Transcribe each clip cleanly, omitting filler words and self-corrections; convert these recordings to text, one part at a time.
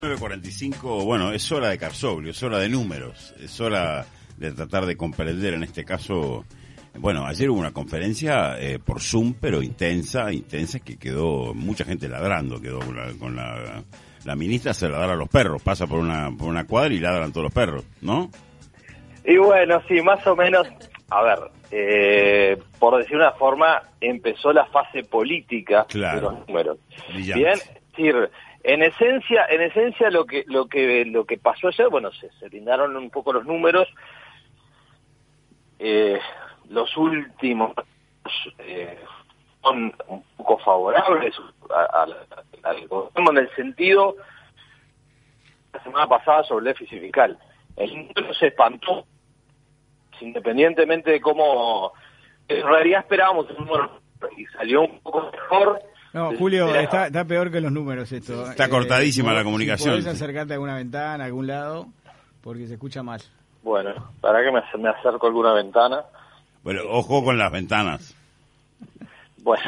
9:45, bueno, es hora de Carsoglio, es hora de números, es hora de tratar de comprender en este caso. Bueno, ayer hubo una conferencia por Zoom, pero intensa, que quedó mucha gente ladrando, quedó con la ministra, se ladra a los perros, pasa por una cuadra y ladran todos los perros, ¿no? Y bueno, sí, más o menos, a ver, por decir una forma, empezó la fase política de los números. Brillante. Bien, es decir, en esencia lo que pasó ayer, bueno, se brindaron un poco los números, los últimos son un poco favorables al gobierno en el sentido, la semana pasada sobre el déficit fiscal. El número se espantó, independientemente de cómo, en realidad esperábamos un número y salió un poco mejor. No, Julio, está peor que los números esto. Está cortadísima la comunicación. Si podés acercarte a alguna ventana, a algún lado, porque se escucha mal. Bueno, para que me acerco a alguna ventana. Bueno, ojo con las ventanas. Bueno,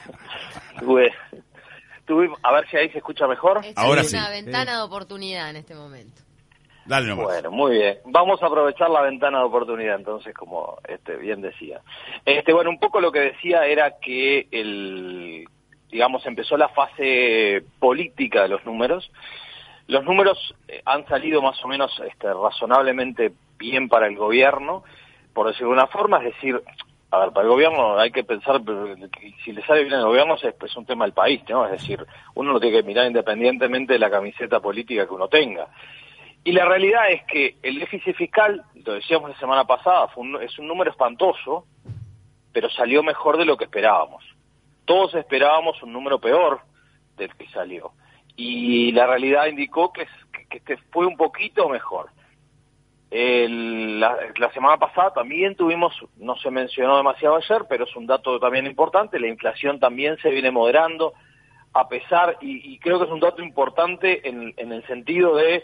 a ver si ahí se escucha mejor. Ahora es sí. una ventana de oportunidad en este momento. Dale nomás. Bueno, muy bien. Vamos a aprovechar la ventana de oportunidad, entonces, como bien decía. Bueno, un poco lo que decía era que digamos, empezó la fase política de los números. Los números han salido más o menos razonablemente bien para el gobierno, por decirlo de una forma, es decir, a ver, para el gobierno hay que pensar que si le sale bien al gobierno es un tema del país, ¿no? Es decir, uno lo tiene que mirar independientemente de la camiseta política que uno tenga. Y la realidad es que el déficit fiscal, lo decíamos la semana pasada, es un número espantoso, pero salió mejor de lo que esperábamos. Todos esperábamos un número peor del que salió. Y la realidad indicó que fue un poquito mejor. La semana pasada también tuvimos, no se mencionó demasiado ayer, pero es un dato también importante, la inflación también se viene moderando, a pesar, y creo que es un dato importante en el sentido de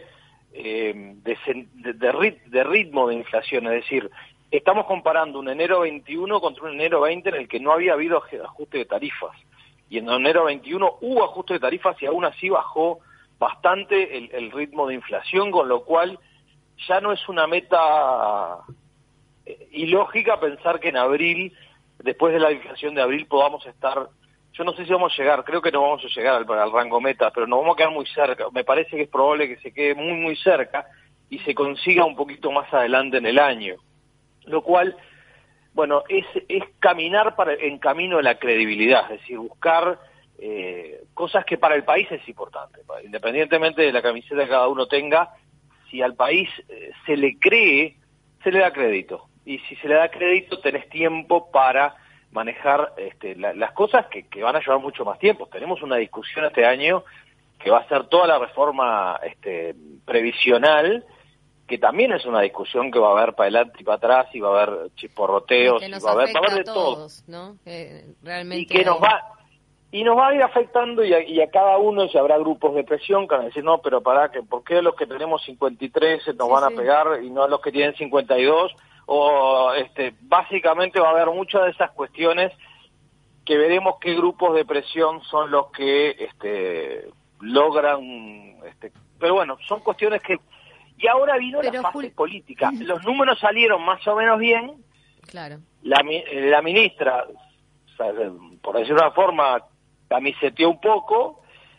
ritmo de inflación, es decir, estamos comparando un enero 21 contra un enero 20 en el que no había habido ajuste de tarifas, y en enero 21 hubo ajuste de tarifas y aún así bajó bastante el ritmo de inflación, con lo cual ya no es una meta ilógica pensar que en abril, después de la inflación de abril, podamos estar. Yo no sé si vamos a llegar, creo que no vamos a llegar al rango meta, pero nos vamos a quedar muy cerca. Me parece que es probable que se quede muy, muy cerca y se consiga un poquito más adelante en el año. Lo cual, bueno, es caminar en camino de la credibilidad, es decir, buscar cosas que para el país es importante. Independientemente de la camiseta que cada uno tenga, si al país se le cree, se le da crédito. Y si se le da crédito, tenés tiempo para manejar las cosas que van a llevar mucho más tiempo. Tenemos una discusión este año que va a ser toda la reforma previsional, que también es una discusión que va a haber para adelante y para atrás, y va a haber chisporroteos, que nos va a haber afecta de a todos, todo, ¿no? Realmente y que nos va a ir afectando, y a cada uno, si habrá grupos de presión que van a decir, no, pero ¿por qué los que tenemos 53 nos van a pegar y no a los que tienen 52? O básicamente va a haber muchas de esas cuestiones que veremos qué grupos de presión son los que logran, pero bueno, son cuestiones que. Y ahora vino la fase política. Los números salieron más o menos bien. Claro. La ministra, por decirlo de una forma, camiseteó un poco,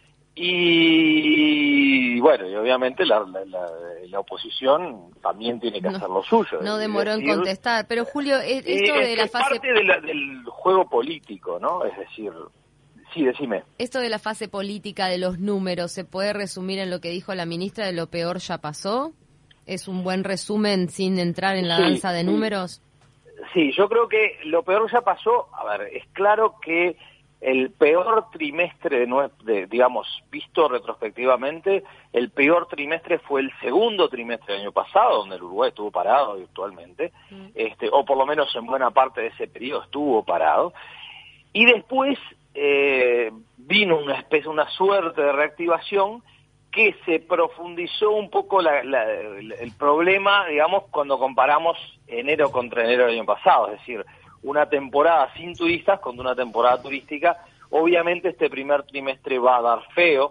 y bueno, y obviamente la oposición también tiene que hacer lo suyo. No demoró en contestar, pero Julio, esto de la fase. Es parte del juego político, ¿no? Es decir, sí, decime. Esto de la fase política de los números, ¿se puede resumir en lo que dijo la ministra de lo peor ya pasó? ¿Es un buen resumen sin entrar en la danza de números? Sí, yo creo que lo peor ya pasó. A ver, es claro que el peor trimestre, digamos, visto retrospectivamente, el peor trimestre fue el segundo trimestre del año pasado, donde el Uruguay estuvo parado virtualmente, o por lo menos en buena parte de ese periodo estuvo parado. Y después vino una suerte de reactivación que se profundizó un poco el problema, digamos, cuando comparamos enero contra enero del año pasado, es decir, una temporada sin turistas contra una temporada turística. Obviamente este primer trimestre va a dar feo,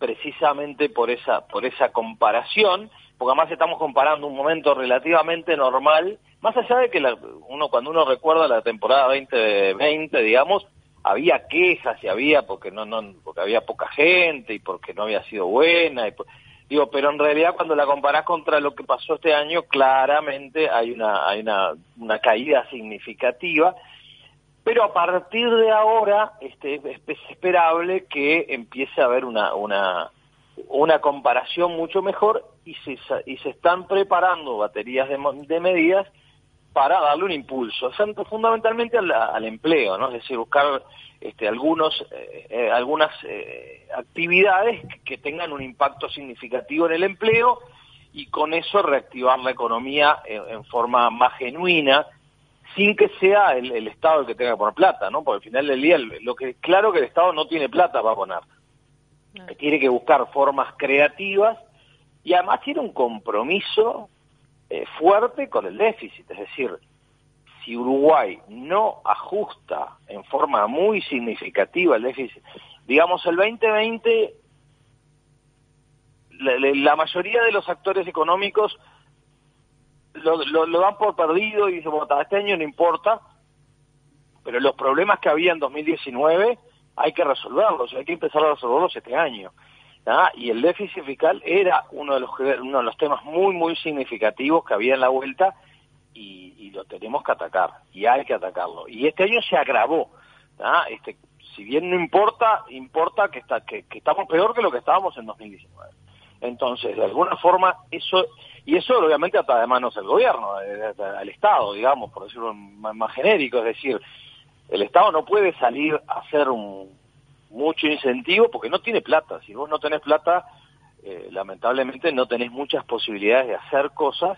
precisamente por esa comparación, porque además estamos comparando un momento relativamente normal, más allá de que cuando uno recuerda la temporada 2020, digamos, había quejas y había porque había poca gente y porque no había sido buena, pero en realidad cuando la comparás contra lo que pasó este año, claramente hay una caída significativa. Pero a partir de ahora es esperable que empiece a haber una comparación mucho mejor y se están preparando baterías de medidas para darle un impulso, fundamentalmente al empleo, ¿no? Es decir, buscar algunas actividades que tengan un impacto significativo en el empleo y con eso reactivar la economía en forma más genuina, sin que sea el Estado el que tenga que poner plata, ¿no? Porque al final del día, claro que el Estado no tiene plata para poner. No. Tiene que buscar formas creativas y además tiene un compromiso fuerte con el déficit. Es decir, si Uruguay no ajusta en forma muy significativa el déficit, digamos el 2020, la mayoría de los actores económicos lo dan por perdido y dicen, bueno, este año no importa, pero los problemas que había en 2019 hay que resolverlos, hay que empezar a resolverlos este año, ¿no? Y el déficit fiscal era uno de los temas muy, muy significativos que había en la vuelta y lo tenemos que atacar, y hay que atacarlo. Y este año se agravó, ¿no? Si bien no importa que estamos peor que lo que estábamos en 2019. Entonces, de alguna forma, eso obviamente ata de manos al gobierno, al Estado, digamos, por decirlo más genérico, es decir, el Estado no puede salir a hacer mucho incentivo porque no tiene plata. Si vos no tenés plata, lamentablemente no tenés muchas posibilidades de hacer cosas,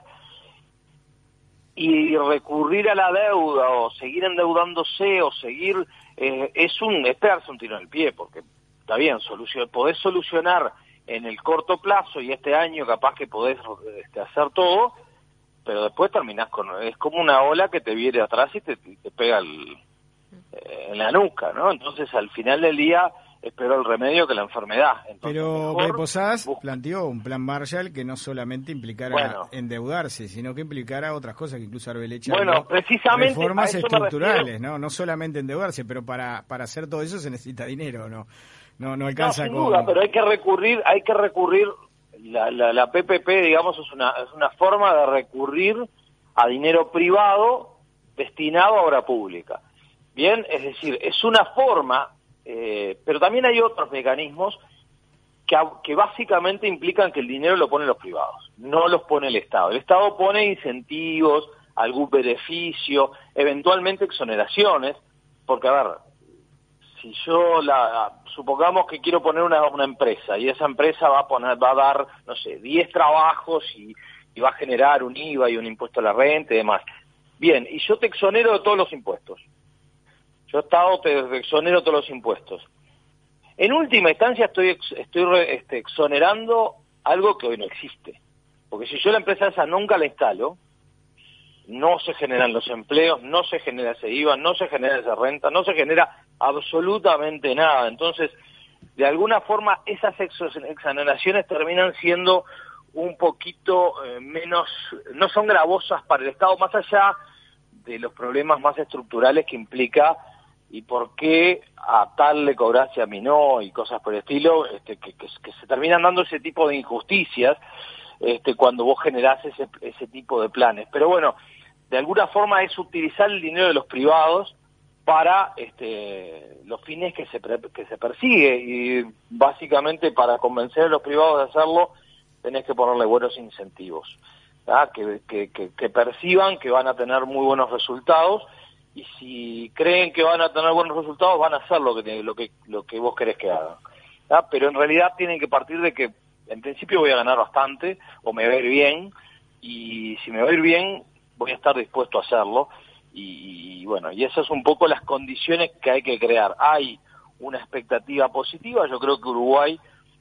y recurrir a la deuda o seguir endeudándose o seguir es pegarse un tiro en el pie, porque está bien, podés solucionar en el corto plazo y este año capaz que podés hacer todo, pero después terminás es como una ola que te viene atrás y te pega en la nuca, ¿no? Entonces al final del día es peor el remedio que la enfermedad. Entonces, pero Posadas planteó un plan Marshall que no solamente implicara endeudarse, sino que implicara otras cosas que incluso Arbeleccia precisamente reformas estructurales, no solamente endeudarse, pero para hacer todo eso se necesita dinero, no alcanza sin duda, pero hay que recurrir la PPP, digamos, es una forma de recurrir a dinero privado destinado a obra pública. Bien, es decir, es una forma, pero también hay otros mecanismos que básicamente implican que el dinero lo ponen los privados, no los pone el Estado. El Estado pone incentivos, algún beneficio, eventualmente exoneraciones, porque a ver, si yo supongamos que quiero poner una empresa y esa empresa va a dar, no sé, 10 trabajos y va a generar un IVA y un impuesto a la renta y demás. Bien, y yo te exonero de todos los impuestos. Yo, Estado, te exonero todos los impuestos. En última instancia estoy exonerando algo que hoy no existe. Porque si yo la empresa esa nunca la instalo, no se generan los empleos, no se genera ese IVA, no se genera esa renta, no se genera absolutamente nada. Entonces, de alguna forma, esas exoneraciones terminan siendo un poquito menos, no son gravosas para el Estado, más allá de los problemas más estructurales que implica y por qué a tal le cobrás y a mí no, y cosas por el estilo, que se terminan dando ese tipo de injusticias cuando vos generás ese tipo de planes. Pero bueno, de alguna forma es utilizar el dinero de los privados para los fines que se persigue, y básicamente para convencer a los privados de hacerlo tenés que ponerle buenos incentivos, ¿tá? Que perciban que van a tener muy buenos resultados, y si creen que van a tener buenos resultados van a hacer lo que vos querés que hagan, ¿tá? Pero en realidad tienen que partir de que en principio voy a ganar bastante o me va a ir bien, y si me va a ir bien voy a estar dispuesto a hacerlo, y bueno, y esas son un poco las condiciones que hay que crear. Hay una expectativa positiva. Yo creo que Uruguay,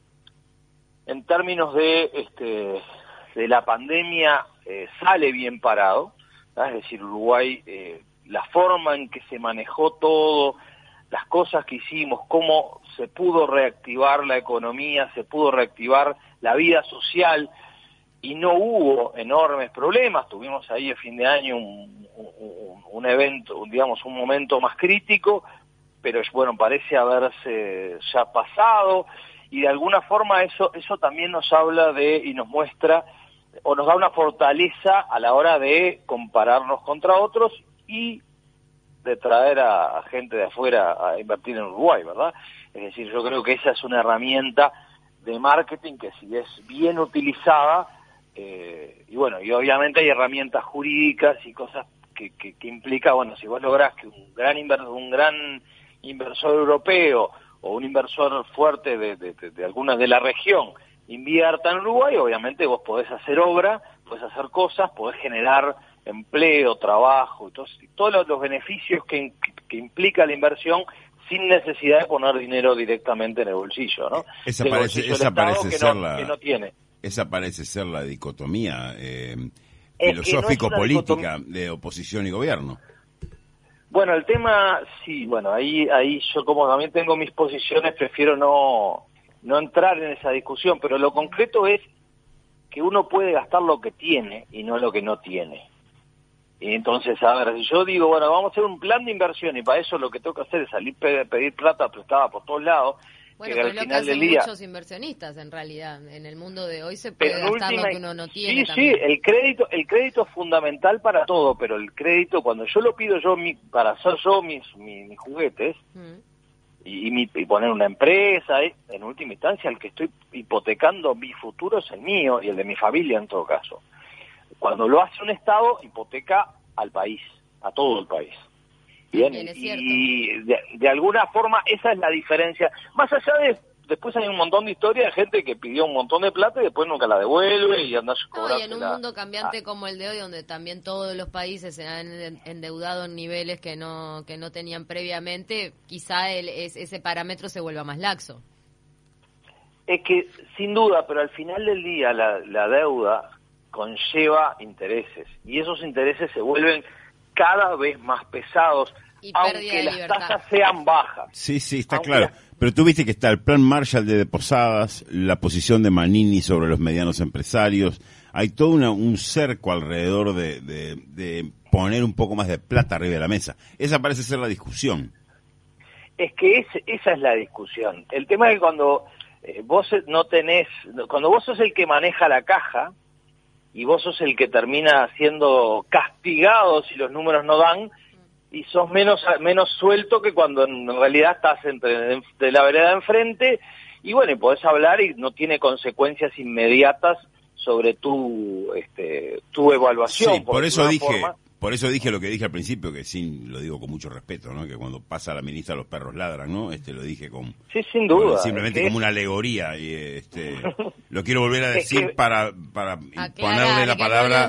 en términos de la pandemia, sale bien parado, ¿tá? Es decir, Uruguay, la forma en que se manejó todo, las cosas que hicimos, cómo se pudo reactivar la economía, se pudo reactivar la vida social, y no hubo enormes problemas. Tuvimos ahí a fin de año un evento, digamos, un momento más crítico, pero bueno, parece haberse ya pasado, y de alguna forma eso también nos habla de, y nos muestra, o nos da una fortaleza a la hora de compararnos contra otros y de traer a gente de afuera a invertir en Uruguay, ¿verdad? Es decir, yo creo que esa es una herramienta de marketing que, si es bien utilizada, y bueno, y obviamente hay herramientas jurídicas y cosas que implica, bueno, si vos lográs que un gran inversor europeo o un inversor fuerte de alguna de la región invierta en Uruguay, obviamente vos podés hacer obra, podés hacer cosas, podés generar empleo, trabajo, y todos los beneficios que implica la inversión, sin necesidad de poner dinero directamente en el bolsillo, ¿no? Esa parece ser la dicotomía filosófico-política de oposición y gobierno. Bueno, el tema, sí, bueno, ahí yo, como también tengo mis posiciones, prefiero no entrar en esa discusión, pero lo concreto es que uno puede gastar lo que tiene y no lo que no tiene. Y entonces, a ver, si yo digo, bueno, vamos a hacer un plan de inversión, y para eso lo que tengo que hacer es salir pedir plata prestada por todos lados. Bueno, pero al final del día, muchos inversionistas, en realidad, en el mundo de hoy se puede gastar lo que uno no tiene. Sí, el crédito es fundamental para todo, pero el crédito, cuando yo lo pido para hacer yo mis juguetes, y poner una empresa, en última instancia el que estoy hipotecando mi futuro es el mío y el de mi familia en todo caso. Cuando lo hace un Estado, hipoteca al país, a todo el país. Bien, y de alguna forma esa es la diferencia. Más allá de, después hay un montón de historias de gente que pidió un montón de plata y después nunca la devuelve y anda cobrando. Y en un mundo cambiante como el de hoy, donde también todos los países se han endeudado en niveles que no tenían previamente, quizá ese parámetro se vuelva más laxo. Es que, sin duda, pero al final del día la deuda conlleva intereses, y esos intereses se vuelven cada vez más pesados, aunque las tasas sean bajas. Sí, está claro. Pero tú viste que está el plan Marshall de Posadas, la posición de Manini sobre los medianos empresarios. Hay todo un cerco alrededor de poner un poco más de plata arriba de la mesa. Esa parece ser la discusión. Es que esa es la discusión. El tema es que cuando cuando vos sos el que maneja la caja, y vos sos el que termina siendo castigado si los números no dan, y sos menos suelto que cuando en realidad estás de la vereda de enfrente, y bueno, y podés hablar y no tiene consecuencias inmediatas sobre tu evaluación. Sí, por eso dije lo que dije al principio, que lo digo con mucho respeto, ¿no? Que cuando pasa la ministra los perros ladran, ¿no? Lo dije sí, sin duda, simplemente como una alegoría, y lo quiero volver a decir para ponerle la palabra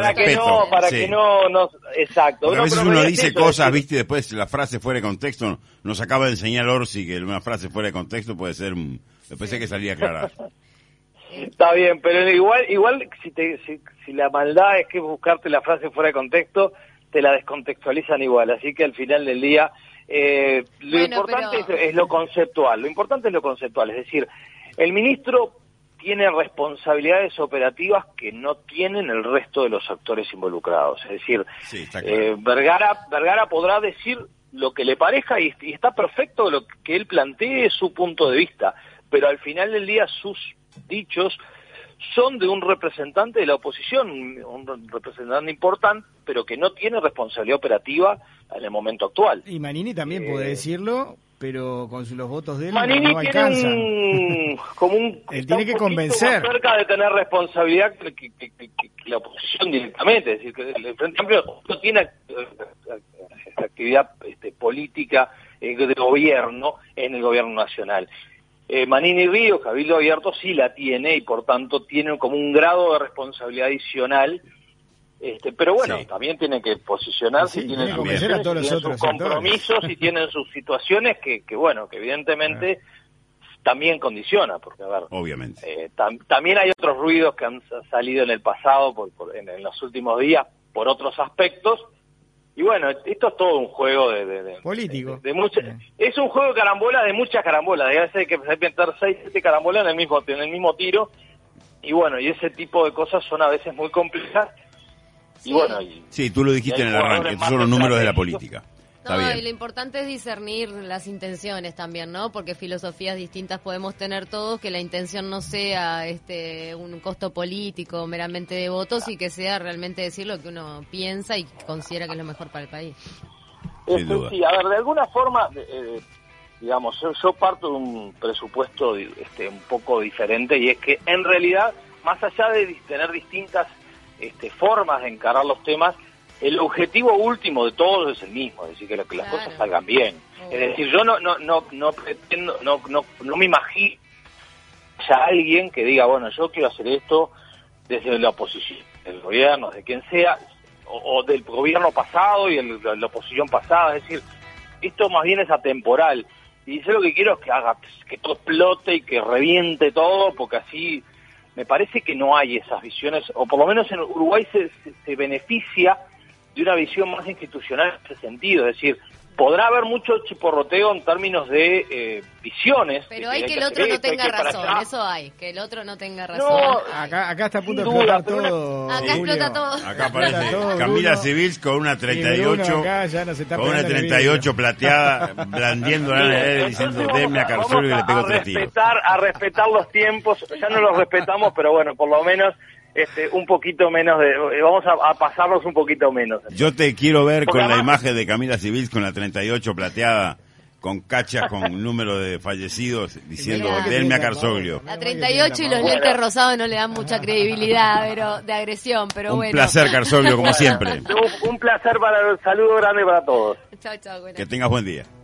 exacto. Porque a veces uno dice cosas, ¿viste? Y después la frase fuera de contexto, nos acaba de enseñar Orsi que una frase fuera de contexto puede ser después hay que salir a aclarar. Está bien, pero igual si la maldad es que buscarte la frase fuera de contexto, te la descontextualizan igual, así que al final del día lo importante es lo conceptual, es decir, el ministro tiene responsabilidades operativas que no tienen el resto de los actores involucrados, es decir, sí, está claro. Vergara podrá decir lo que le parezca y está perfecto lo que él plantee su punto de vista, pero al final del día sus dichos son de un representante de la oposición, un representante importante, pero que no tiene responsabilidad operativa en el momento actual. Y Manini también puede decirlo, pero con los votos de él Manini no alcanza. Él tiene que convencer. Más cerca de tener responsabilidad que la oposición directamente, es decir, que el Frente Amplio no tiene actividad política de gobierno en el gobierno nacional. Manini Ríos, Cabildo Abierto, sí la tiene y por tanto tiene como un grado de responsabilidad adicional, pero bueno, sí, también tiene que posicionarse, tienen sus compromisos y tienen sus situaciones que evidentemente también condiciona, porque a ver, obviamente también hay otros ruidos que han salido en el pasado, en los últimos días, por otros aspectos, Y bueno, esto es todo un juego de político. Es un juego de carambolas, de muchas carambolas. A veces hay que inventar 6, 7 carambolas en el mismo tiro. Y bueno, y ese tipo de cosas son a veces muy complejas. Sí. Y bueno, sí, tú lo dijiste en el arranque, estos son los números de la política. No, y lo importante es discernir las intenciones también, ¿no? Porque filosofías distintas podemos tener todos, que la intención no sea un costo político meramente de votos y que sea realmente decir lo que uno piensa y considera que es lo mejor para el país. Sí, a ver, de alguna forma, digamos, yo parto de un presupuesto un poco diferente, y es que en realidad, más allá de tener distintas formas de encarar los temas, el objetivo último de todos es el mismo, es decir, que las cosas salgan bien. Es decir, yo no pretendo, no me imagino a alguien que diga, bueno, yo quiero hacer esto desde la oposición, del gobierno, de quien sea, o del gobierno pasado y la oposición pasada. Es decir, esto más bien es atemporal. Y yo lo que quiero es que todo explote y que reviente todo, porque así me parece que no hay esas visiones, o por lo menos en Uruguay se beneficia de una visión más institucional en ese sentido. Es decir, podrá haber mucho chiporroteo en términos de visiones. Pero hay que el otro no tenga razón, eso hay, que el otro no tenga razón. No, acá está a punto de explotar todo. Acá explota todo. Acá aparece Camila Civils con una 38, con una 38 plateada, blandiéndola en el aire, diciendo, denme a Carsolio que le pego 3 tiros. A respetar los tiempos, ya no los respetamos, pero bueno, por lo menos un poquito menos vamos a pasarnos un poquito menos. Yo te quiero ver con la imagen de Camila Civils con la 38 plateada, con cachas, con número de fallecidos, diciendo, denme a Carsolio. La 38 y los lentes rosados no le dan mucha credibilidad, pero de agresión, pero bueno. Un placer, Carsolio, como siempre. Un placer, un saludo grande para todos. Chao, que tengas buen día.